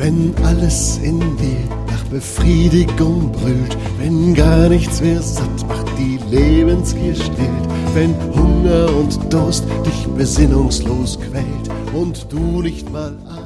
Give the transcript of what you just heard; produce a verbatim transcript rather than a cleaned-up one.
Wenn alles in dir nach Befriedigung brüllt, wenn gar nichts mehr satt macht, die Lebensgier stillt, wenn Hunger und Durst dich besinnungslos quält und du nicht mal